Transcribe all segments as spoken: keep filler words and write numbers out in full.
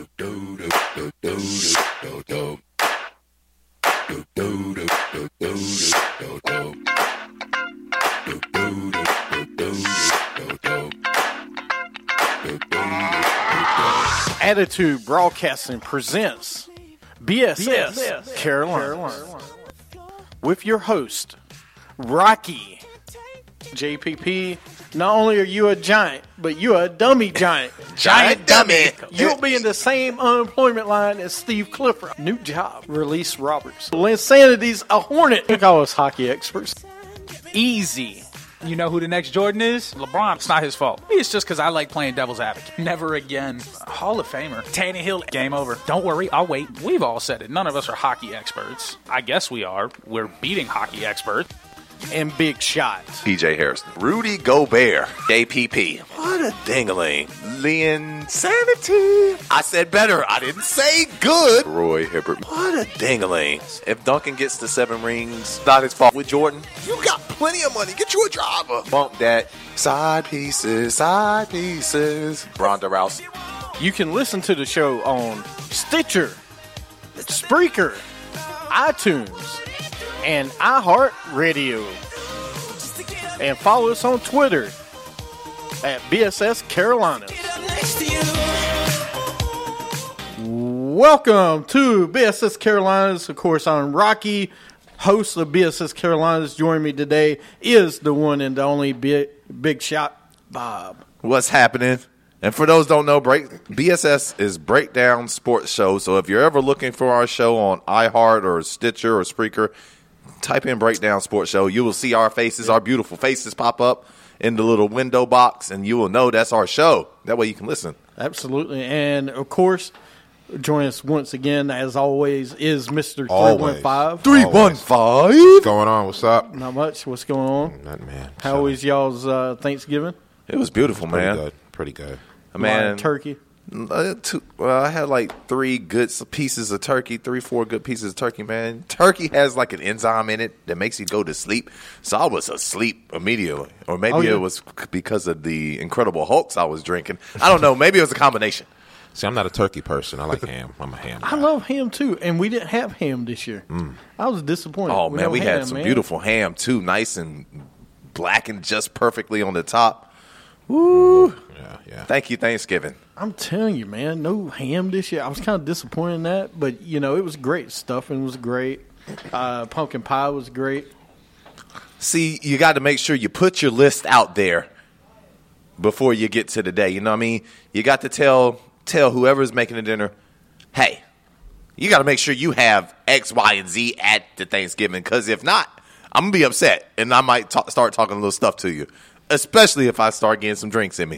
Attitude Broadcasting presents B S S, B S S Carolina. Carolina with your host, Rocky. J P P, not only are you a giant, but you are a dummy giant. Giant dummy. You'll be in the same unemployment line as Steve Clifford. New job, Release Roberts. Linsanity's a hornet. They call us hockey experts. Easy. You know who the next Jordan is? LeBron. It's not his fault. It's just because I like playing devil's advocate. Never again. Hall of Famer. Tannehill. Game over. Don't worry. I'll wait. We've all said it. None of us are hockey experts. I guess we are. We're beating hockey experts. And big shots. P J Harrison. Rudy Gobert. J P P. What a dingling. Linsanity. I said better. I didn't say good. Roy Hibbert. What a dingling. If Duncan gets the seven rings, not his fault. With Jordan, you got plenty of money. Get you a driver. Bump that. Side pieces. Side pieces. Ronda Rousey. You can listen to the show on Stitcher, Spreaker, iTunes, and iHeartRadio. And follow us on Twitter at B S S Carolina. Welcome to B S S Carolinas. Of course, I'm Rocky, host of B S S Carolinas. Joining me today is the one and the only Big, big Shot Bob. What's happening? And for those who don't know, break, B S S is Breakdown Sports Show. So if you're ever looking for our show on iHeart or Stitcher or Spreaker, type in Breakdown Sports Show. You will see our faces, our beautiful faces pop up in the little window box, and you will know that's our show. That way you can listen. Absolutely. And, of course, join us once again, as always, is Mister three one five. three one five. What's going on? What's up? Not much. What's going on? Nothing, man. How was y'all's uh, Thanksgiving? It was beautiful, Pretty man. good. Pretty good. Man, turkey. Uh, two, well, I had like three good pieces of turkey, three, four good pieces of turkey, man. Turkey has like an enzyme in it that makes you go to sleep. So I was asleep immediately. Or maybe oh, yeah. it was because of the Incredible Hulks I was drinking. I don't know. Maybe it was a combination. See, I'm not a turkey person. I like ham. I'm a ham guy. I love ham, too. And we didn't have ham this year. Mm. I was disappointed. Oh, we man, we ham, had some man. beautiful ham, too. Nice and blackened just perfectly on the top. Woo. Yeah, yeah. Thank you, Thanksgiving. I'm telling you, man, no ham this year. I was kind of disappointed in that, but, you know, it was great. Stuffing was great. Uh, pumpkin pie was great. See, you got to make sure you put your list out there before you get to the day. You know what I mean? You got to tell tell whoever's making the dinner, hey, you got to make sure you have X, Y, and Z at the Thanksgiving, because if not, I'm going to be upset, and I might ta- start talking a little stuff to you. Especially if I start getting some drinks in me.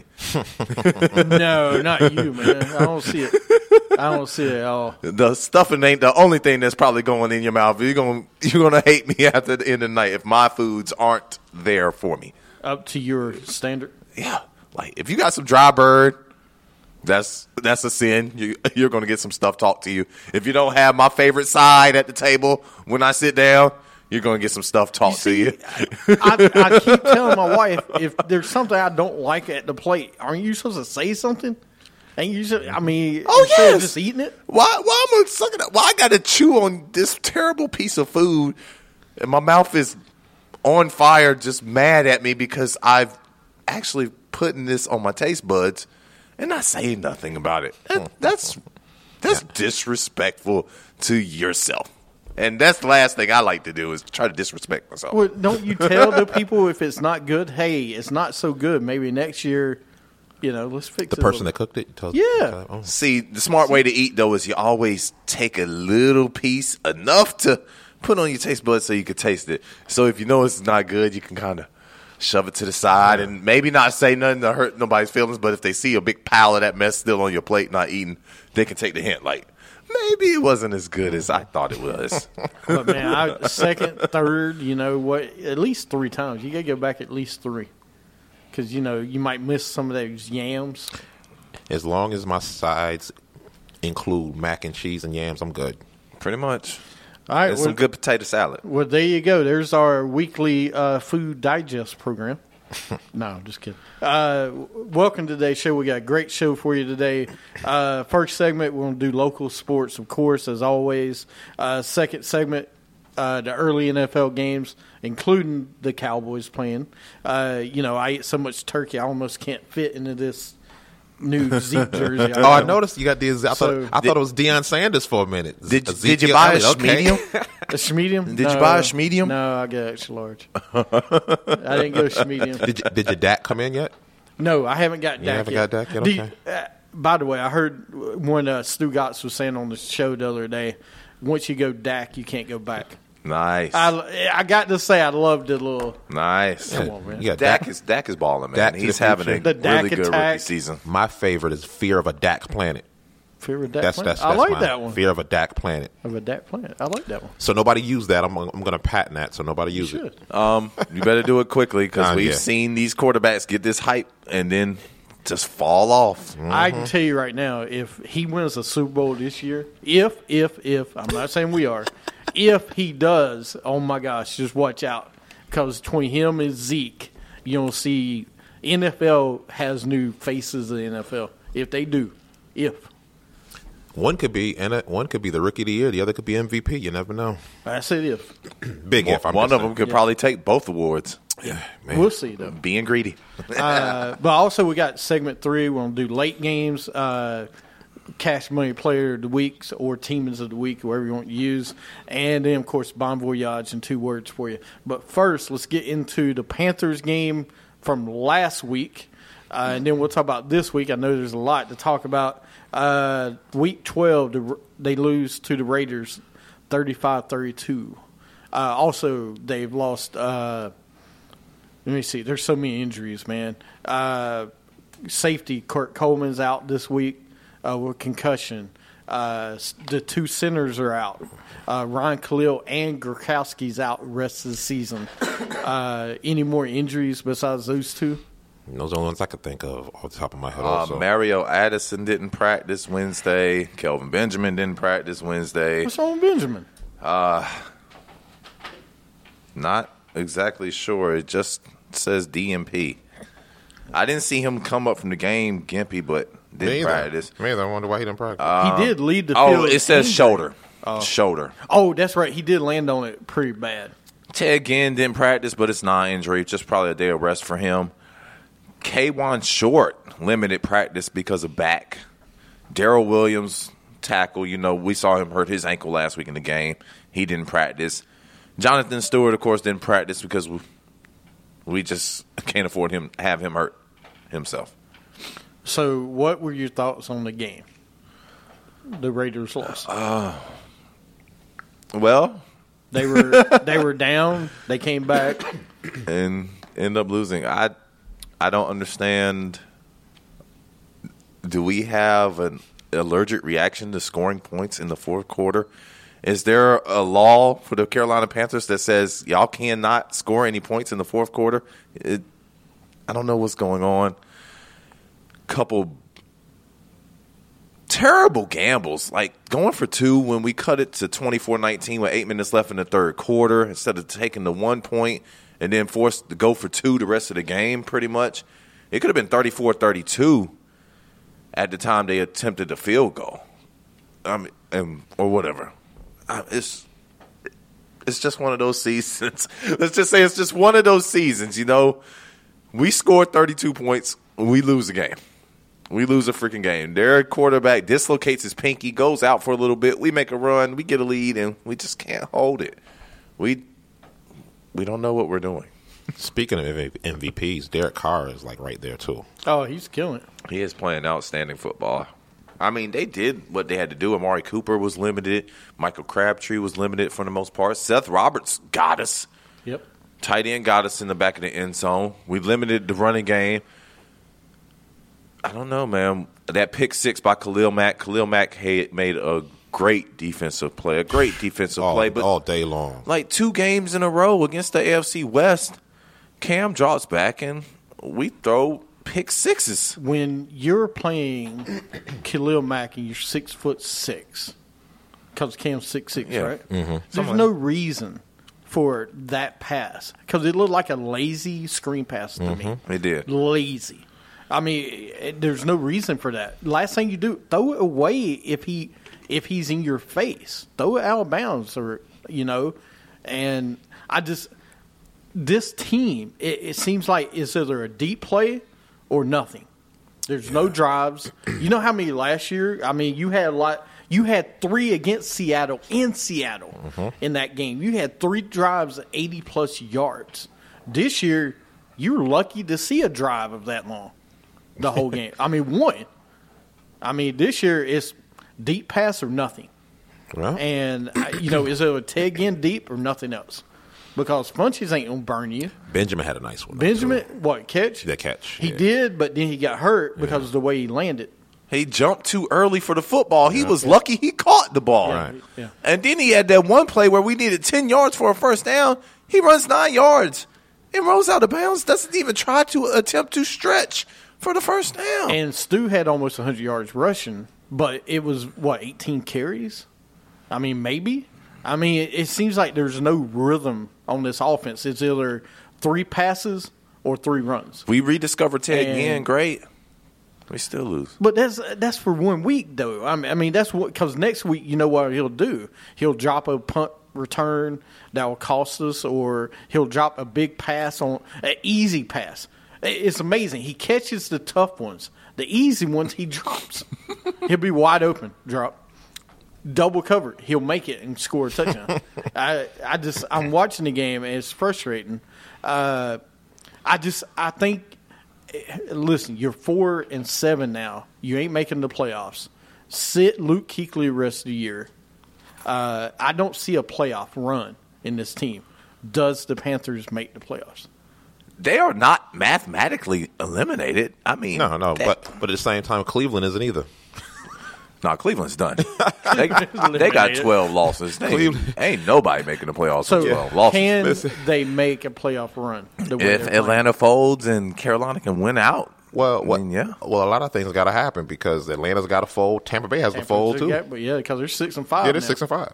No, not you, man. I don't see it. I don't see it at all. The stuffing ain't the only thing that's probably going in your mouth. You're gonna you're gonna hate me after the end of the night if my foods aren't there for me. Up to your standard. Yeah, like if you got some dry bird, that's that's a sin. You, you're gonna get some stuff talked to you. If you don't have my favorite side at the table when I sit down, you're going to get some stuff talked to you. I, I keep telling my wife, if there's something I don't like at the plate, aren't you supposed to say something? Ain't you? Just, I mean, oh, instead yes. of just eating it? Why, why am I sucking it? Why I got to chew on this terrible piece of food, and my mouth is on fire, just mad at me because I've actually putting this on my taste buds and not saying nothing about it. That, that's that's disrespectful to yourself. And that's the last thing I like to do is try to disrespect myself. Well, don't you tell the people if it's not good, hey, it's not so good. Maybe next year, you know, let's fix the it. The person that cooked it? Tells yeah. Oh. See, the smart way to eat, though, is you always take a little piece, enough to put on your taste buds so you can taste it. So if you know it's not good, you can kind of shove it to the side and maybe not say nothing to hurt nobody's feelings. But if they see a big pile of that mess still on your plate not eating, they can take the hint like, maybe it wasn't as good as I thought it was. But, man, I, second, third, you know, what? At least three times. You got to go back at least three. Because, you know, you might miss some of those yams. As long as my sides include mac and cheese and yams, I'm good. Pretty much. All right. And some well, good potato salad. Well, there you go. There's our weekly uh, food digest program. No, I'm just kidding. Uh, welcome to today's show. We got a great show for you today. Uh, first segment, we're going to do local sports, of course, as always. Uh, second segment, uh, the early N F L games, including the Cowboys playing. Uh, you know, I ate so much turkey, I almost can't fit into this new Zeke jersey. Oh, I noticed you got the. I, So- thought, I thought it was Deion Sanders for a minute. Did, did Ezekiel you buy a Elliott, okay. medium? A Schmedium? Did you buy a Schmedium? No, I got extra large. I didn't go Schmedium. Did, you, did your Dak come in yet? No, I haven't got Dak You haven't yet. got Dak yet? Do you- Okay. uh, by the way, I heard when uh, Stu Gotts was saying on the show the other day, once you go Dak, you can't go back. Nice. I, I got to say, I loved the little. nice. Come on, man. You got Dak Dak. is Dak is balling, man. Dak to He's the having a future. The Dak really good attack. rookie season. My favorite is Fear of a Dak Planet. Fear of a Dak That's Planet? that's, I that's like mine. that one. Fear of a Dak Planet. Of a Dak Planet. I like that one. So nobody use that. I'm I'm going to patent that. So nobody use Should. it. Um, you better do it quickly because Uh, we've yeah. seen these quarterbacks get this hype and then just fall off. I can tell you right now, if he wins a Super Bowl this year, if, if, if, I'm not saying we are, if he does, oh my gosh, just watch out. Because between him and Zeke, you're going to see N F L has new faces of the N F L. If they do. If. One could be and one could be the rookie of the year. The other could be M V P. You never know. I said if. Big if. I'm One just of them saying. could probably take both awards. Yeah, man. We'll see, though. Being greedy. Uh, but also, we got segment three. We're going to do late games, uh, cash money player of the week, or teamers of the week, whatever you want to use. And then, of course, Bon Voyage in two words for you. But first, let's get into the Panthers game from last week. Uh, and then we'll talk about this week. I know there's a lot to talk about. Uh, week twelve, the, they lose to the Raiders thirty-five thirty-two. Uh, also, they've lost uh, – let me see. There's so many injuries, man. Uh, safety, Kurt Coleman's out this week uh, with concussion. Uh, the two centers are out. Uh, Ryan Khalil and Gronkowski's out the rest of the season. Uh, any more injuries besides those two? Those are the ones I could think of off the top of my head. Uh, also, Mario Addison didn't practice Wednesday. Kelvin Benjamin didn't practice Wednesday. What's wrong with Benjamin? Not exactly sure. It just says D M P. I didn't see him come up from the game, Gimpy, but me didn't either. practice. Me either. I wonder why he didn't practice. he did lead the Oh, field. it says injured. shoulder. Shoulder. Oh, that's right. He did land on it pretty bad. Ted Ginn didn't practice, but it's non-injury. Just probably a day of rest for him. K'Wan Short, limited practice because of back. Darrell Williams, tackle. You know, we saw him hurt his ankle last week in the game. He didn't practice. Jonathan Stewart, of course, didn't practice because we, we just can't afford him have him hurt himself. So, what were your thoughts on the game? The Raiders lost. Well, They were they were down. They came back. and end up losing. I I don't understand. Do we have an allergic reaction to scoring points in the fourth quarter? Is there a law for the Carolina Panthers that says y'all cannot score any points in the fourth quarter? It, I don't know what's going on. Couple terrible gambles, like going for two when we cut it to twenty-four nineteen with eight minutes left in the third quarter instead of taking the one point and then forced to go for two the rest of the game pretty much. It could have been thirty-four thirty-two at the time they attempted the field goal. I mean, and, or whatever. Uh, It's it's just one of those seasons. Let's just say it's just one of those seasons, you know. We scored thirty-two points, we lose the game. We lose a freaking game. Their quarterback dislocates his pinky, goes out for a little bit. We make a run, we get a lead, and we just can't hold it. We we don't know what we're doing. Speaking of M V Ps, Derek Carr is like right there too. Oh, he's killing it. He is playing outstanding football. I mean, they did what they had to do. Amari Cooper was limited. Michael Crabtree was limited for the most part. Seth Roberts got us. Yep. Tight end got us in the back of the end zone. We limited the running game. I don't know, man. That pick six by Khalil Mack. Khalil Mack had made a great defensive play, a great defensive All, play. But all day long. like two games in a row against the A F C West, Cam drops back and we throw pick sixes. When you're playing Khalil Mack and you're six foot six, because Cam's six six, Yeah. right? There's no reason for that pass because it looked like a lazy screen pass to mm-hmm. me. It did. Lazy. I mean, it, there's no reason for that. Last thing you do, throw it away if he if he's in your face. Throw it out of bounds, or you know. And I just this team, it, it seems like it's either a deep play or nothing. There's yeah. no drives. You know how many last year? I mean, you had a lot. You had three against Seattle in Seattle mm-hmm. in that game. You had three drives of eighty plus yards. This year, you were lucky to see a drive of that long, the whole game. I mean, one. I mean, this year it's deep pass or nothing. Well. And you know, is it a tag in deep or nothing else? Because Funches ain't gonna burn you. Benjamin had a nice one. Benjamin, what catch? That catch. He yeah. did, but then he got hurt because yeah. of the way he landed. He jumped too early for the football. He yeah. was lucky he caught the ball. Right. Yeah. And then he had that one play where we needed ten yards for a first down. He runs nine yards and rolls out of bounds. Doesn't even try to attempt to stretch for the first down. And Stu had almost one hundred yards rushing, but it was, what, eighteen carries? I mean, maybe. I mean, it, it seems like there's no rhythm on this offense. It's either three passes or three runs. We rediscovered Ted again. Great. We still lose. But that's that's for one week, though. I mean, I mean that's what – because next week, you know what he'll do. He'll drop a punt return that will cost us, or he'll drop a big pass on – an easy pass. It's amazing. He catches the tough ones. The easy ones he drops. He'll be wide open, drop. Double covered. He'll make it and score a touchdown. I I just – I'm watching the game, and it's frustrating. Uh, I just – I think – listen, you're four and seven now. You ain't making the playoffs. Sit Luke Kuechly the rest of the year. Uh, I don't see a playoff run in this team. Does the Panthers make the playoffs? They are not mathematically eliminated. I mean, no, no, that, but but at the same time, Cleveland isn't either. No, Cleveland's done. they, they got twelve losses. They ain't, ain't nobody making the playoffs so with twelve losses. Can Listen. they make a playoff run? If Atlanta folds and Carolina can win out, well, I mean, yeah. Well, a lot of things got to happen because Atlanta's got to fold. Tampa Bay has to fold too. Got, but yeah, because they're six and five. Yeah, they're now. six and five.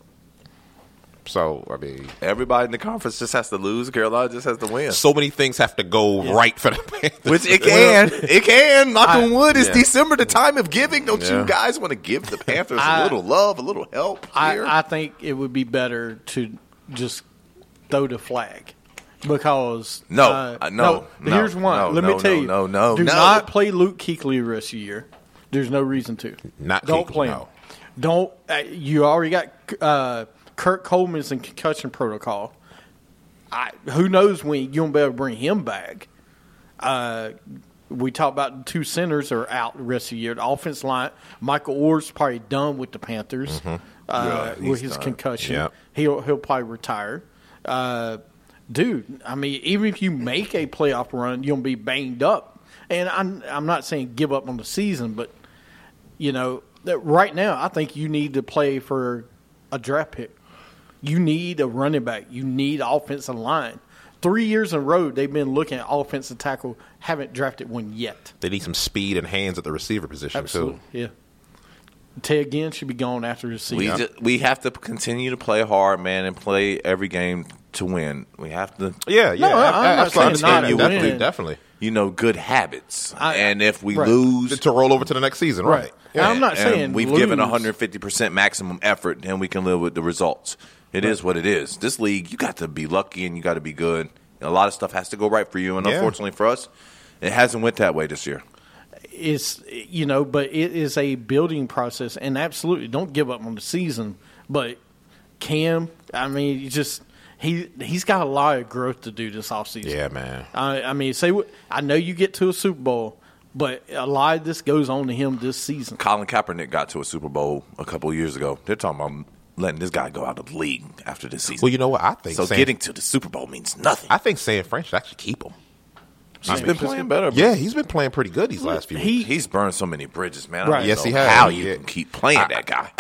So I mean, everybody in the conference just has to lose. Carolina just has to win. So many things have to go yeah. right for the Panthers. Which it can, it can. Knock on wood. It's yeah. December, the time of giving. Don't yeah. you guys want to give the Panthers I, a little love, a little help here? I, I think it would be better to just throw the flag. Because no, uh, uh, no, no, no. Here's one. No, Let no, me tell no, you. No, no, do no. not play Luke Kuechly the rest of the year. There's no reason to. Not Don't Kuechly, play him. No. Don't. Uh, you already got uh, Kurt Coleman's in concussion protocol. I, who knows when you'll be able to bring him back? Uh, we talked about the two centers are out the rest of the year. The offense line, Michael Orr's probably done with the Panthers mm-hmm. uh, yeah, with his done. concussion. Yep. He'll he'll probably retire. Uh, dude, I mean, even if you make a playoff run, you'll be banged up. And I'm I'm not saying give up on the season, but you know, that right now I think you need to play for a draft pick. You need a running back. You need offensive line. Three years in a row, they've been looking at offensive tackle, haven't drafted one yet. They need some speed and hands at the receiver position, Absolutely. too. Yeah. Ted Ginn should be gone after the season. We, just, we have to continue to play hard, man, and play every game to win. We have to. Yeah, yeah. No, I, I'm I, not saying not you to definitely, win. definitely. You know, good habits. I, and if we right. lose. To roll over to the next season, right. right. Yeah. I'm not and saying we've lose. given one hundred fifty percent maximum effort, and we can live with the results. It right. is what it is. This league, you got to be lucky and you got to be good. A lot of stuff has to go right for you, and yeah. unfortunately for us, it hasn't went that way this year. It's, you know, but it is a building process, and absolutely don't give up on the season. But Cam, I mean, you just he he's got a lot of growth to do this offseason. Yeah, man. I, I mean, say what I know you get to a Super Bowl, but a lot of this goes on to him this season. Colin Kaepernick got to a Super Bowl a couple of years ago. They're talking about letting this guy go out of the league after this season. Well, you know what? I think so. San, getting to the Super Bowl means nothing. I think San Fran should actually keep him. He's I mean, been playing better. Yeah, he's been playing pretty good these last few he, weeks. He's burned so many bridges, man. Right. I don't yes, know he has. How you yeah. can keep playing I, that guy?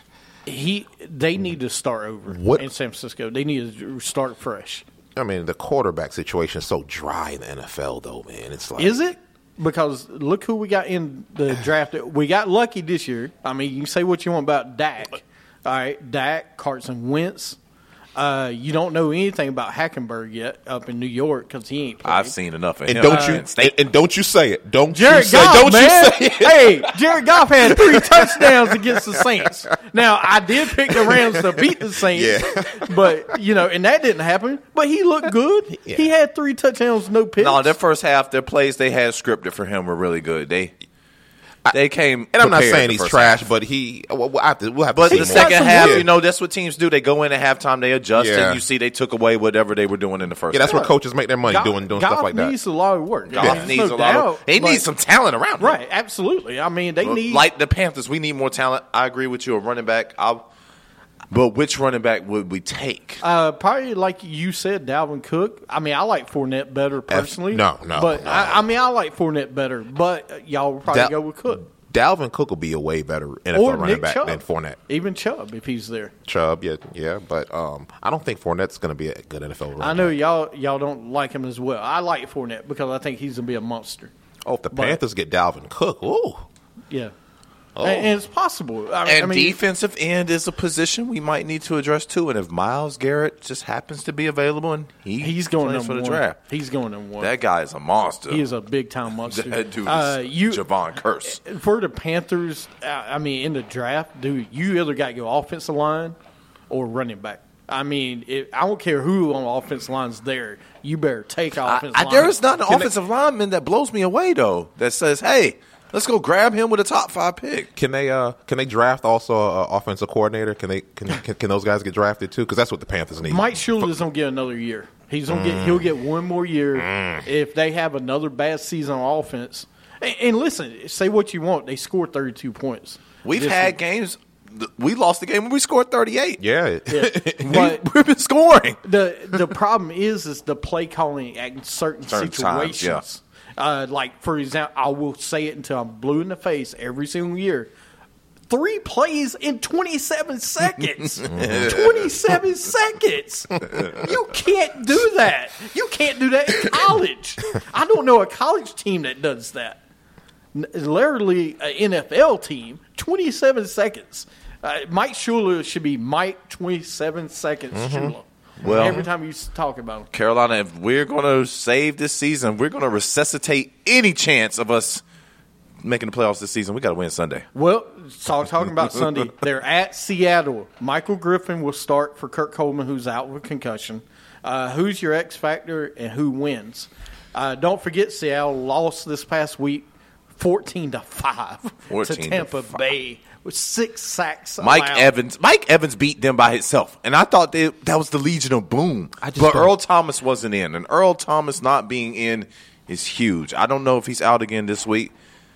He, they need to start over what? in San Francisco. They need to start fresh. I mean, the quarterback situation is so dry in the N F L, though, man. It's like, is it? Because look who we got in the draft. We got lucky this year. I mean, you can say what you want about Dak. All right, Dak, Carson Wentz, Uh, you don't know anything about Hackenberg yet up in New York because he ain't played. I've seen enough of And him. don't Uh, you and, and don't you say it? Don't Jared you say? Goff, don't man. you say it? Hey, Jared Goff had three touchdowns against the Saints. Now, I did pick the Rams to beat the Saints, Yeah. but, you know, and that didn't happen. But he looked good. Yeah. He had three touchdowns, no picks. No, their first half, their plays they had scripted for him were really good. They they came. And I'm not prepared saying the he's first trash, half. but he. We'll we'll have to. We'll have to But see the He's more. got second some half, work. you know, that's what teams do. They go in at halftime, they adjust, Yeah. and you see they took away whatever they were doing in the first. Yeah, that's half. where coaches make their money Goff- doing doing Goff stuff like that. needs a lot of work. Goff There's needs no a lot doubt, of. He but- needs some talent around him. Right, absolutely. I mean, they need. Like the Panthers, we need more talent. I agree with you. A running back. I'll, but which running back would we take? Uh, probably like you said, Dalvin Cook. I mean, I like Fournette better personally. no, no, But no. I, I mean, I like Fournette better. But uh, y'all will probably Dal- go with Cook Dalvin Cook will be a way better N F L or running Nick back Chubb, than Fournette. even Chubb if he's there. Chubb, yeah, yeah, but um, I don't think Fournette's going to be a good N F L running I know back. y'all y'all don't like him as well. I like Fournette because I think he's gonna be a monster. Oh, if the but- Panthers get Dalvin Cook, ooh, Yeah, Oh. and, and it's possible. I, And I mean, defensive end is a position we might need to address too. And if Myles Garrett just happens to be available and he he's going plays in for the one. draft, He's going in one. that guy is a monster. he is a big time monster. That dude is uh, you Javon Curse. for the Panthers. Uh, I mean, in the draft, dude, you either got to go offensive line or running back. I mean, it, I don't care who on the offensive line's there. You better take I, offensive I, line. there is not an Can offensive lineman that blows me away though. That says, "Hey, let's go grab him with a top five pick." can they uh can they draft also an offensive coordinator? Can they can, can can those guys get drafted too? Because that's what the Panthers need. Mike Shula's gonna get another year. He's gonna get. He'll get one more year if they have another bad season on offense. And, and listen, say what you want. They scored thirty-two points. We've This had week. games. We lost the game when we scored thirty-eight. yeah, but We've been scoring. the the problem is is the play calling at certain, Certain times, situations. Uh, like for example, I will say it until I'm blue in the face every single year. Three plays in twenty-seven seconds. twenty-seven seconds. You can't do that. You can't do that in college. I don't know a college team that does that. N- Literally, an N F L team, twenty-seven seconds. Uh, Mike Shula should be Mike twenty-seven seconds Shula. Well- every time you s- talk about him. Carolina, if we're going to save this season, we're going to resuscitate any chance of us making the playoffs this season. We got to win Sunday. Well, talk, talking about Sunday, they're at Seattle. Michael Griffin will start for Kirk Coleman, who's out with concussion. Uh, who's your X factor and who wins? Uh, don't forget, Seattle lost this past week, fourteen to five fourteen to to Tampa five. Bay with six sacks. Mike allowed. Evans, Mike Evans beat them by himself, and I thought they, that was the Legion of Boom. I just But don't- Earl Thomas wasn't in, and Earl Thomas not being in is huge. I don't know if he's out again this week.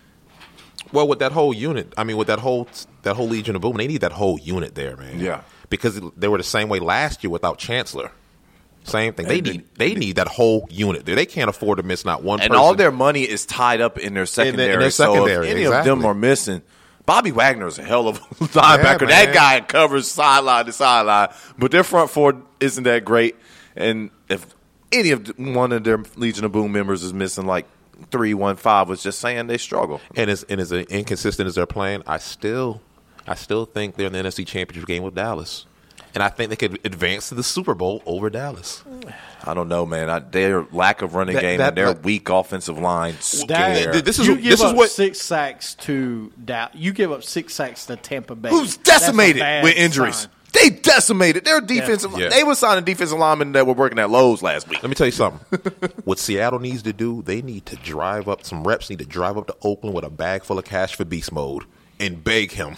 Well, with that whole unit, I mean, with that whole that whole Legion of Boom, they need that whole unit there, man. Yeah. because they were the same way last year without Chancellor. Same thing. They And need they- they need that whole unit there. They can't afford to miss not one. And person. all their money is tied up in their secondary. in their So secondary, if any of them exactly. are missing, Bobby Wagner is a hell of a linebacker. man. That guy covers sideline to sideline, but their front four isn't that great. And if any of the- one of their Legion of Boom members is missing, like three, one, five, was just saying they struggle. and as and as inconsistent as they're playing, I still I still think they're in the N F C Championship game with Dallas, and I think they could advance to the Super Bowl over Dallas. I don't know, man. I, their lack of running That- game that- and their that- weak offensive line That- scare. Th- this is you give this is up what six sacks to da- you give up six sacks to Tampa Bay. Who's That's a decimated bad with injuries. sign. They decimated. Their defensive. Yeah. They were signing defensive linemen that were working at Lowe's last week. Let me tell you something. What Seattle needs to do, they need to drive up, some reps need to drive up to Oakland with a bag full of cash for beast mode and beg him.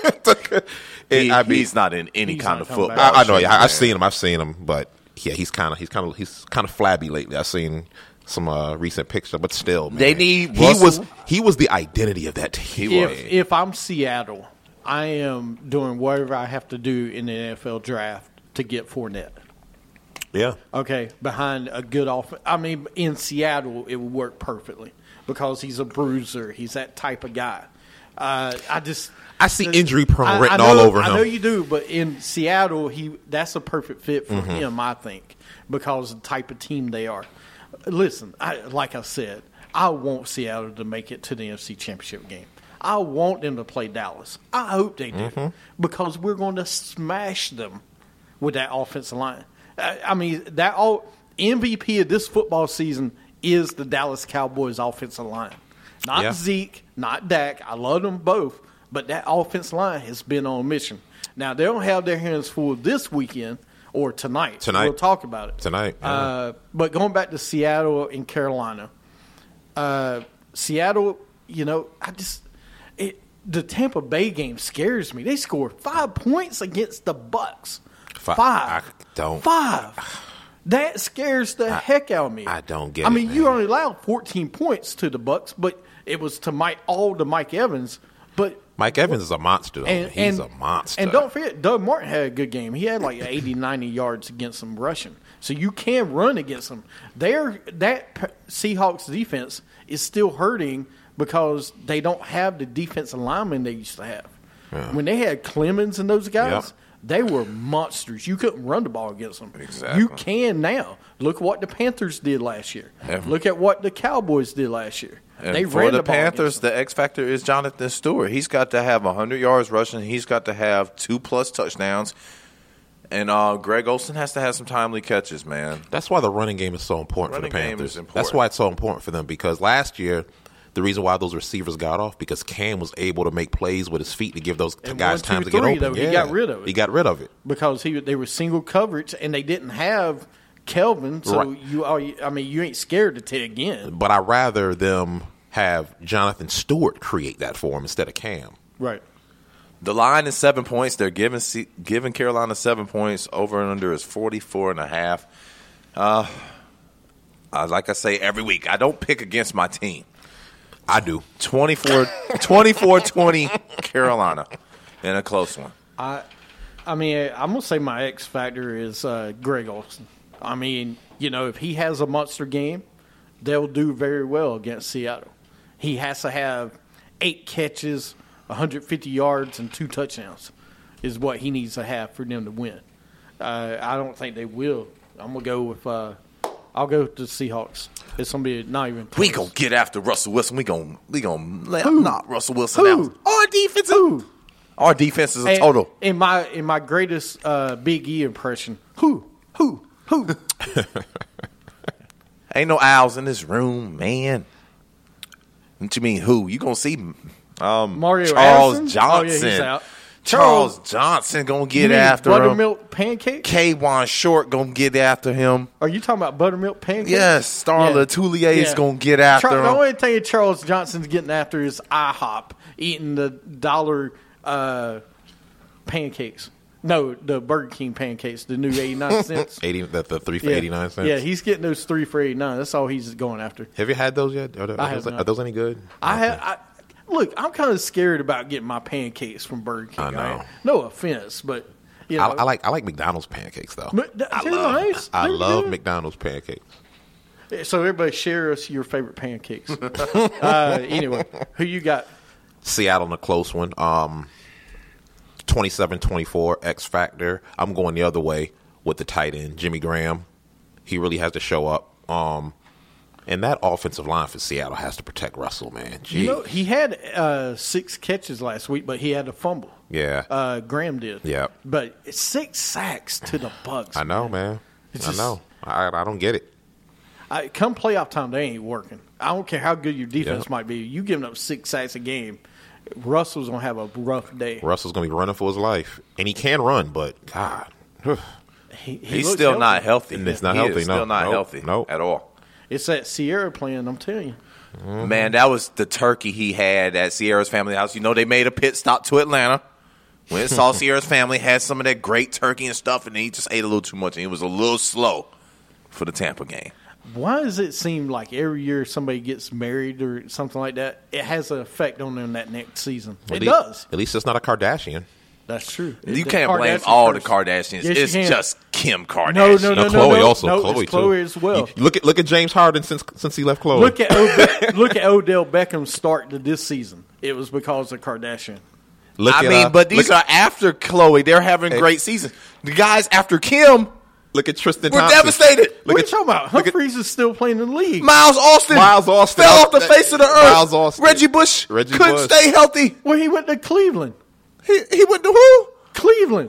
He- I mean, he's not in any He's kind not of coming football. back. I, I know. shape, Yeah, man. I've seen him. I've seen him, but yeah, he's kind of he's kind of he's kind of flabby lately. I've seen some uh, recent pictures, but still, man. They need he Russell- was he was the identity of that team. He If was. if I'm Seattle, I am doing whatever I have to do in the N F L draft to get Fournette. Yeah, Okay, behind a good offense. I mean, in Seattle, it would work perfectly because he's a bruiser. He's that type of guy. Uh, I just I see injury prone I- written I all know- over I him. know you do, but in Seattle, he that's a perfect fit for Mm-hmm. him, I think, because of the type of team they are. Listen, I, like I said, I want Seattle to make it to the N F C Championship game. I want them to play Dallas. I hope they do Mm-hmm. because we're going to smash them. with that offensive line. I, I mean, that all M V P of this football season is the Dallas Cowboys offensive line. Not Yeah. Zeke, not Dak. I love them both, but that offensive line has been on a mission. Now, they don't have their hands full this weekend or tonight. Tonight. We'll talk about it. Tonight, yeah. Uh, but going back to Seattle and Carolina, uh, Seattle, you know, I just it, the Tampa Bay game scares me. They scored five points against the Bucks. Fi- Five. I don't- Five. That scares the heck out of me. I don't get I it, mean, you man. only allowed fourteen points to the Bucks, but it was to Mike all to Mike Evans. But Mike Evans is a monster. Though. and, He's and, a monster. And don't forget, Doug Martin had a good game. He had like eighty, ninety yards against them rushing. So you can run against them. They're, that P- Seahawks defense is still hurting because they don't have the defensive linemen they used to have. Yeah. When they had Clemens and those guys, Yep. they were monsters. You couldn't run the ball against them. Exactly. You can now. Look what the Panthers did last year. Yeah. Look at what the Cowboys did last year. And they for ran the, the, ball against Panthers, them. the X factor is Jonathan Stewart. He's got to have one hundred yards rushing. He's got to have two plus touchdowns. And uh, Greg Olsen has to have some timely catches, man. That's why the running game is so important Running for the game Panthers. is important. That's why it's so important for them because last year, the reason why those receivers got off because Cam was able to make plays with his feet to give those And guys one, time two, to get three, open. though, he Yeah. got rid of it. He got rid of it. because he they were single coverage and they didn't have Kelvin, so Right. you are. I mean, you ain't scared to take again, But I'd rather them have Jonathan Stewart create that for him instead of Cam. right? The line is seven points. They're giving C- giving Carolina seven points. Over and under is forty-four and a half. Uh, uh, like I say every week, I don't pick against my team. I do. twenty-four, twenty-four twenty Carolina in a close one. I, I mean, I'm gonna say my X factor is uh, Greg Olsen. I mean, you know, if he has a monster game, they'll do very well against Seattle. He has to have eight catches, one hundred fifty yards, and two touchdowns is what he needs to have for them to win. Uh, I don't think they will. I'm gonna go with. Uh, I'll go with the Seahawks. It's gonna be not even. We close. gonna get after Russell Wilson. We gonna we gonna let Who? knock Russell Wilson Who? out. Our defense, Who? our defense is a And total. In my in my greatest uh, Big E impression, who who who? Ain't no owls in this room, man. What you mean? Who? You gonna see um, Mario Charles Addison? Johnson? Oh, yeah, he's out. Charles Johnson gonna You get mean after him. buttermilk pancakes? Kwan Short gonna get after him. Are you talking about buttermilk pancakes? Yes, Starla Yeah. Toulier is Yeah. gonna get after Char- him. The only thing Charles Johnson's getting after is IHOP, eating the dollar uh, pancakes. No, the Burger King pancakes, the new eighty-nine cents. Eighty the, the three for Yeah. eighty nine cents. Yeah, he's getting those three for eighty-nine. That's all he's going after. Have you had those yet? Are, they- I are have those, not. are those any good? I have. I, look, I'm kind of scared about getting my pancakes from Burger King. I know. Right? No offense, but you know, I, I like I like McDonald's pancakes though. But th- I they're love nice. I They're love good. McDonald's pancakes. So everybody share us your favorite pancakes. uh, anyway, who you got? Seattle in a close one. Um, twenty-seven twenty-four X Factor. I'm going the other way with the tight end, Jimmy Graham. He really has to show up. Um, and that offensive line for Seattle has to protect Russell, man. Jeez. You know, he had uh, six catches last week, but he had a fumble. yeah. Uh, Graham did. Yeah. But six sacks to the Bucks. I know, man. It's I just- know. I, I don't get it. I, come playoff time, they ain't working. I don't care how good your defense Yeah. might be. You giving up six sacks a game, Russell's going to have a rough day. Russell's going to be running for his life. And he can run, but God. He, he He's looks still healthy. not healthy. And it's not He healthy, is no. Still not Nope. healthy. Nope. At all. It's that Sierra playing, I'm telling you. Mm-hmm. Man, that was the turkey he had at Sierra's family house. You know, they made a pit stop to Atlanta. When it saw Sierra's family had some of that great turkey and stuff, and he just ate a little too much, and he was a little slow for the Tampa game. Why does it seem like every year somebody gets married or something like that, it has an effect on them that next season? At It least- does. At least it's not a Kardashian. That's true. You The can't blame Kardashian all curse. the Kardashians. Yes, you it's can. just Kim Kardashian. No, no, No, no, Chloe no. also. No, Chloe it's too. Chloe as well. You- look at look at James Harden since since he left Chloe. Look at Ode- look at Odell Beckham's start to this season. It was because of Kardashian. Look I at, mean, uh, but these look, are after Chloe. They're having Hey. great seasons. The guys after Kim look at Tristan were Thompson. devastated. Look What are at you talking about? look at- Humphreys is still playing in the league. Miles Austin. Miles Austin. fell off the That- face of the earth. Miles Austin. Reggie Bush Reggie couldn't Bush. stay healthy. Well, he went to Cleveland. He he went to who? Cleveland.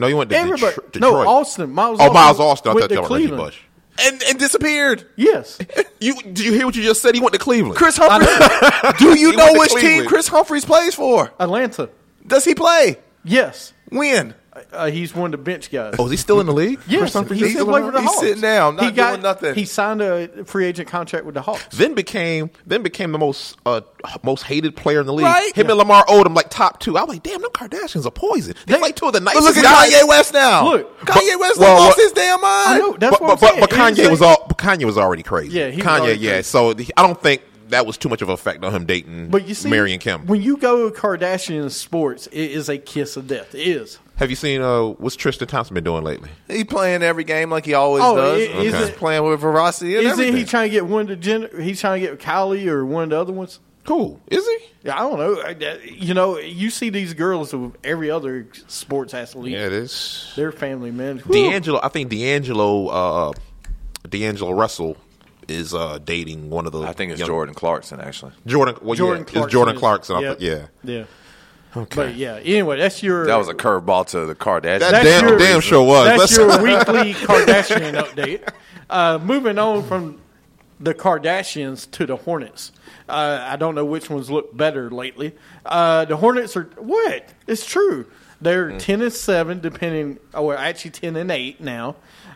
No, he went to Everybody, Detro- no, Detroit. Austin. Miles Oh, Austin Miles Austin. I went thought to that was Reggie Cleveland. Bush. And, and disappeared. Yes. You did you hear what you just said? He went to Cleveland. Chris Humphries. Do you He know went to which team Cleveland. Chris Humphries plays for? Atlanta. Does he play? Yes. When? Uh, he's one of the bench guys. Oh, is he still in the league? yes. Chris Humphries He is still still plays in for the the He's Hawks. sitting down, not he got, doing nothing. He signed a free agent contract with the Hawks. Then became then became the most uh, most hated player in the league. Right. Him and Lamar Odom like top two. I was like, damn, them Kardashians are poison. They, They- like two of the But nicest look at guys. Kanye West now. Look, Kanye West well, lost well, his damn mind. I know. That's But what but, I'm but, but saying. Kanye It's was like- all but Kanye was already crazy. Yeah, he was Kanye, already yeah. crazy. So the, I don't think that was too much of an effect on him dating But you see, Mary and Kim. when you go Kardashian sports, it is a kiss of death. It is. Have you seen uh, what's Tristan Thompson been doing lately? He playing every game like he always Oh, does. i- is He's it- playing with veracity and Isn't everything. he trying to get one to Jenner? He's trying to get Kylie or one of the other ones. Cool, is he? Yeah, I don't know. I- that- You know, you see these girls with every other sports athlete. Yeah, it is. They're family men. Whew. D'Angelo, I think D'Angelo, uh, D'Angelo Russell is uh, dating one of the. I think it's young- Jordan Clarkson, actually. Jordan. Well, Jordan yeah, Clarkson. it's Jordan is- Clarkson. I Yeah. thought- yeah. Yeah. Okay. But yeah. Anyway, that's your. That was a curveball to the Kardashians. That That's damn, your- damn sure was. That's Let's- your weekly Kardashian update. Uh, moving on from the Kardashians to the Hornets. Uh, I don't know which ones look better lately. Uh, the Hornets are what? It's true. They're Mm. ten and seven, depending. Oh, well, actually ten and eight now.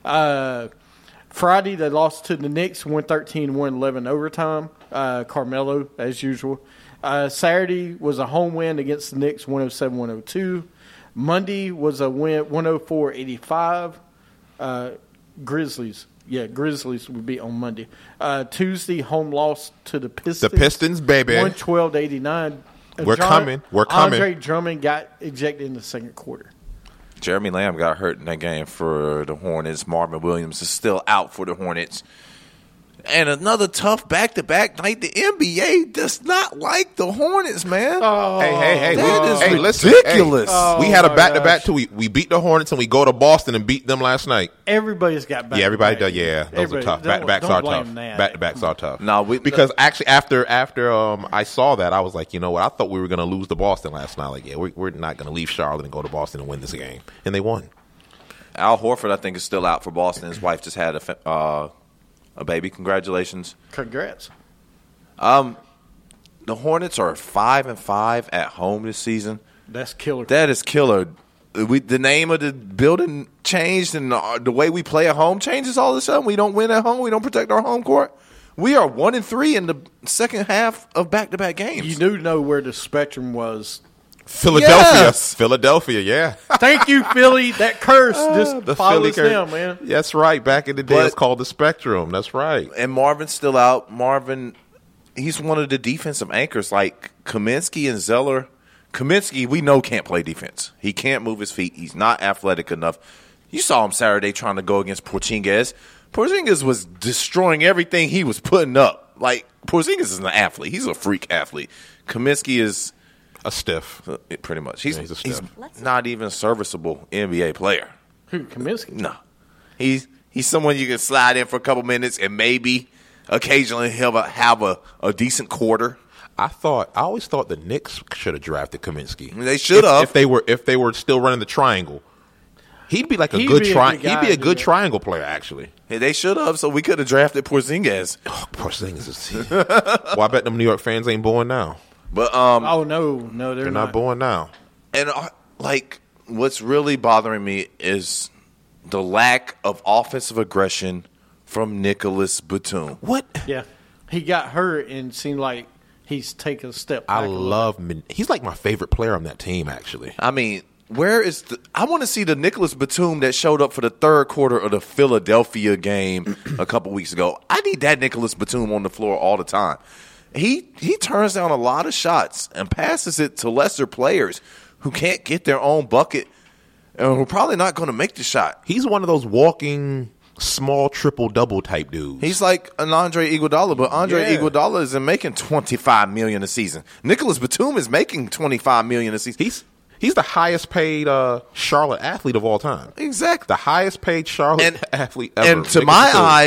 Uh, Friday they lost to the Knicks, one thirteen, one eleven overtime. Uh, Carmelo as usual. Uh, Saturday was a home win against the Knicks, one oh seven, one oh two. Monday was a win, one oh four, eighty-five. Uh, Grizzlies. Yeah, Grizzlies would be on Monday. Uh, Tuesday, home loss to the Pistons. The Pistons, baby. one twelve to eighty-nine. Uh, We're coming. We're coming. Andre Drummond got ejected in the second quarter. Jeremy Lamb got hurt in that game for the Hornets. Marvin Williams is still out for the Hornets. And another tough back-to-back night. The N B A does not like the Hornets, man. Oh, Hey, hey, hey! That we, is hey, listen, ridiculous. hey, Oh, we had a my back-to-back gosh. too. We, we beat the Hornets and we go to Boston and beat them last night. Everybody's got back. Yeah, everybody does. Yeah, those Everybody- are tough. don't- Back-to-backs don't are blame tough. that. Back-to-backs are tough. No, we- because actually after after um I saw that I was like, you know what? I thought we were going to lose to Boston last night. Like, yeah, we, we're not going to leave Charlotte and go to Boston and win this game, and they won. Al Horford, I think, is still out for Boston. His wife just had a, fa- uh, a baby. Congratulations. Congrats. The Hornets are five and five at home this season. That's killer. That is killer. We, the name of the building changed, and the, the way we play at home changes all of a sudden. We don't win at home. We don't protect our home court. We are one and three in the second half of back-to-back games. you do know where the spectrum was. Philadelphia, Yes. Philadelphia, yeah. Thank you, Philly. That curse just The follows Philly them, cur- man. That's right. Back in the day, But- it's called the Spectrum. That's right. And Marvin's still out. Marvin, he's one of the defensive anchors like Kaminsky and Zeller. Kaminsky, we know, can't play defense. He can't move his feet. He's not athletic enough. You saw him Saturday trying to go against Porzingis. Porzingis was destroying everything he was putting up. Like, Porzingis is an athlete. He's a freak athlete. Kaminsky is A stiff. uh, pretty much. He's, Yeah, he's a he's stiff. not even a serviceable N B A player. Who, Kaminsky? No. He's he's someone you can slide in for a couple minutes and maybe occasionally he'll have a, have a, a decent quarter. I thought I always thought the Knicks should have drafted Kaminsky. They should If- have. if they were if they were still running the triangle. He'd be like a He'd good be a tri- good guy He'd be a to good do that. triangle player, actually. Hey, they should have, so we could have drafted Porzingis. Oh, Porzingis is. Well, I bet them New York fans ain't born now. But um, Oh, no. No, they're, They're not. not born now. and uh, like what's really bothering me is the lack of offensive aggression from Nicholas Batum. What? Yeah. He got hurt and seemed like he's taken a step back. I a little. love. Min- He's like my favorite player on that team, actually. I mean, where is the? I want to see the Nicholas Batum that showed up for the third quarter of the Philadelphia game a couple weeks ago. I need that Nicholas Batum on the floor all the time. He he turns down a lot of shots and passes it to lesser players who can't get their own bucket and who are probably not going to make the shot. He's one of those walking small triple double type dudes. He's like an Andre Iguodala, but Andre Yeah. Iguodala isn't making twenty-five million dollars a season. Nicholas Batum is making twenty-five million dollars a season. he's he's the highest paid uh, Charlotte athlete of all time. Exactly. The highest paid Charlotte And- athlete ever. And to Nicholas my Batum. eyes,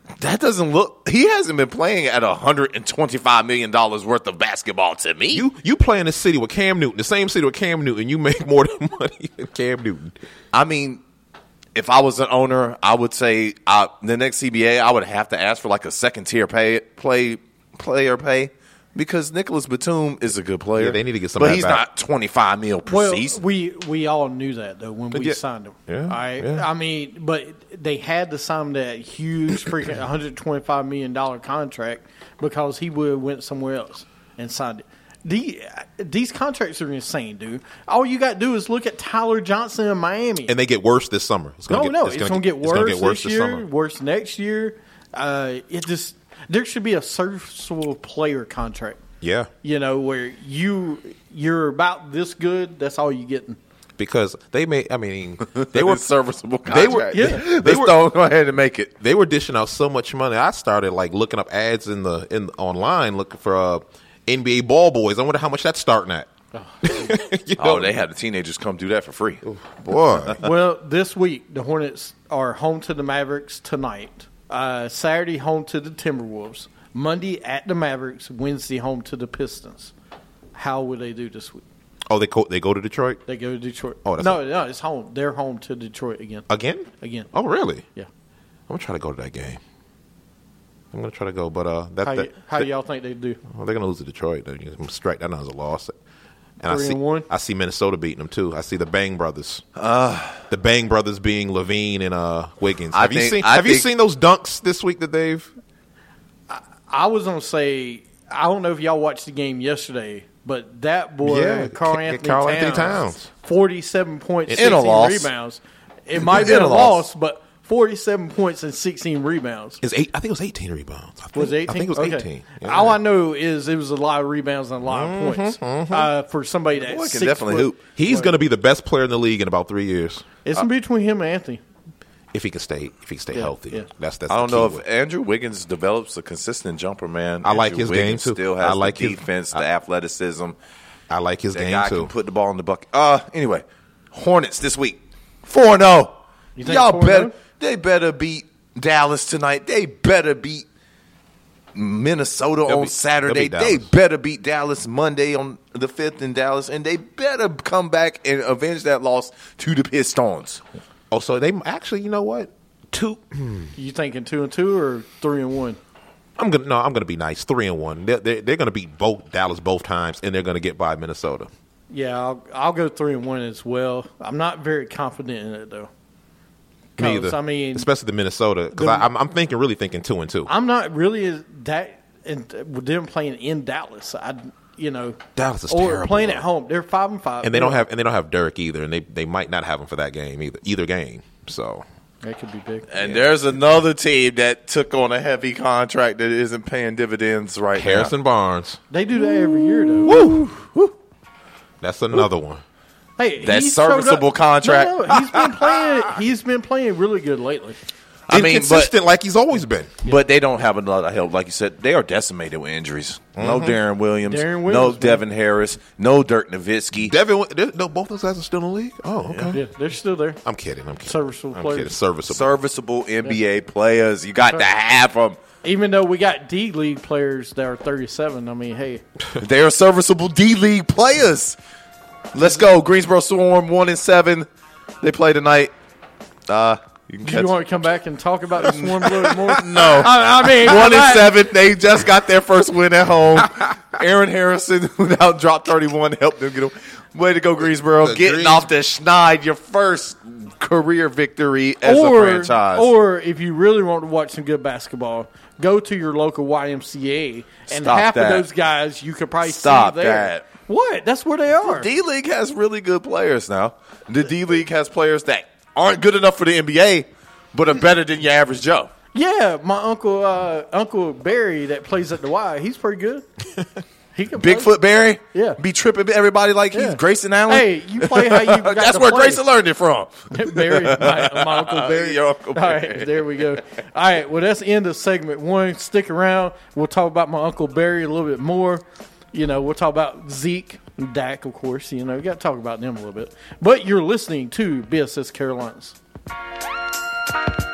That doesn't look. He hasn't been playing at one hundred twenty-five million dollars worth of basketball to me. You you play in the city with Cam Newton, the same city with Cam Newton. You make more than money than Cam Newton. I mean, if I was an owner, I would say uh, the next C B A, I would have to ask for like a second tier pay play player pay because Nicholas Batum is a good player. Yeah, they need to get some but of that he's back. not twenty-five mil per Well, season. we we all knew that though when we yeah. signed him. Yeah, All right? yeah. I mean, but they had to sign that huge freaking one hundred twenty-five million dollar contract because he would have went somewhere else and signed it. The, these contracts are insane, dude. All you got to do is look at Tyler Johnson in Miami. And they get worse this summer. It's no, gonna no, get, it's, going to get it's worse gonna get worse this year, worse next year. Uh, it just there should be a serviceable player contract. Yeah, You know, where you you're about this good. That's all you getting. because they made. I mean, they were serviceable They were- contract. yeah. Let's They were- don't go ahead and make it. they were dishing out so much money. I started like looking up ads in the in online looking for uh, N B A ball boys. I wonder how much that's starting at. You know? Oh, they had the teenagers come do that for free. boy. Well, this week the Hornets are home to the Mavericks tonight. Uh, Saturday home to the Timberwolves. Monday at the Mavericks. Wednesday home to the Pistons. How would they do this week? Oh, they go, they go to Detroit They go to Detroit. Oh, that's no, no, it's home. They're home to Detroit again. again. Again. Oh, really? Yeah. I'm gonna try to go to that game. I'm gonna try to go, but uh, that, How, that, y- how that- y'all think they do? well, they're gonna lose to Detroit. They're gonna strike that down as a loss. And Three I see, and one? I see Minnesota beating them too. I see the Bang brothers. Uh, the Bang brothers being Levine and uh, Wiggins. I Have you think- seen? I Have you think- seen those dunks this week that they've? I was going to say, I don't know if y'all watched the game yesterday, but that boy, Yeah, Carl Ca- Anthony Karl Towns, Anthony Towns. forty-seven points, In a sixteen loss. rebounds. It might have been In a a loss, loss. but forty-seven points and sixteen rebounds. Is eight? I think it was eighteen rebounds. I think, Was it eighteen? I think it was Okay. eighteen. Yeah. All I know is it was a lot of rebounds and a lot of Mm-hmm, points uh, for somebody that's Boy can six definitely foot. hoop. He's going to be the best player in the league in about three years It's in between him and Anthony. if he can stay. If he can stay Yeah, healthy, yeah. that's that's. I don't the know key if with it. Andrew Wiggins develops a consistent jumper, man. I like Andrew his game, Wiggins too. Still has I like the his- defense, the I- athleticism. I like his That game guy too. can put the ball in the bucket. Uh, anyway, Hornets this week, four and zero. You think Y'all four and better. oh? They better beat Dallas tonight. They better beat Minnesota They'll on beat- Saturday. they'll beat They Dallas. better beat Dallas Monday on the fifth in Dallas, and they better come back and avenge that loss to the Pistons. Oh, so they actually, you know what? Two. You thinking two and two or three and one? I'm gonna no. I'm gonna be nice. Three and one. They're, they're, they're gonna beat both Dallas both times, and they're gonna get by Minnesota. Yeah, I'll, I'll go three and one as well. I'm not very confident in it though. Me 'Cause, either. I mean, especially the Minnesota because the- I'm I'm thinking really thinking two and two. I'm not really as that and with them playing in Dallas. I you know Dallas is or terrible, playing though. at home. They're five and five, and they don't Yeah. have and they don't have Dirk either, and they, they might not have him for that game either. Either game. So That could be big. And there's another team that took on a heavy contract that isn't paying dividends right Harrison Barnes. They do that every year though. Woo! That's another one. Hey, That he's showed up- serviceable contract. No, no, he's been playing. He's been playing really good lately. I mean, Inconsistent like he's always been. but but they don't have a lot of help, like you said. They are decimated with injuries. No Darren Williams, Darren no Williams, man. Devin Harris, no Dirk Nowitzki. Devin, no, both those guys are still in the league. Oh, okay. Yeah, they're still there. I'm kidding. I'm kidding. Serviceable I'm players. kidding. Serviceable. Serviceable N B A players. You got to have them. Even though we got D League players that are thirty-seven, I mean, hey, They are serviceable D League players. Let's go, Greensboro Swarm, one and seven. They play tonight. Uh, you can do catch you want to come back and talk about the Swarm a little bit more? no. I, I mean, One I'm and not- seven. They just got their first win at home. Aaron Harrison, who now dropped thirty-one, helped them get a way to go, Greensboro. The Getting Greens- off the schneid, your first career victory as or, a franchise. Or if you really want to watch some good basketball, go to your local Y M C A, and Stop half that. of those guys you could probably Stop see there. that. What? That's where they are. D League has really good players now. The D League has players that aren't good enough for the N B A, but are better than your average Joe. Yeah, my uncle, uh, Uncle Barry, that plays at the Y, he's pretty good. He can play. Bigfoot Barry, Yeah. be tripping everybody like Yeah. he's Grayson Allen. Hey, you play how you got That's to where play. Grayson learned it from. Barry, my, my Uncle Barry. Your Uncle All right, Barry. there we go. All right, well, that's the end of segment one. Stick around. We'll talk about my Uncle Barry a little bit more. You know, we'll talk about Zeke and Dak, of course. You know, we got to talk about them a little bit. But you're listening to B S S Carolinas.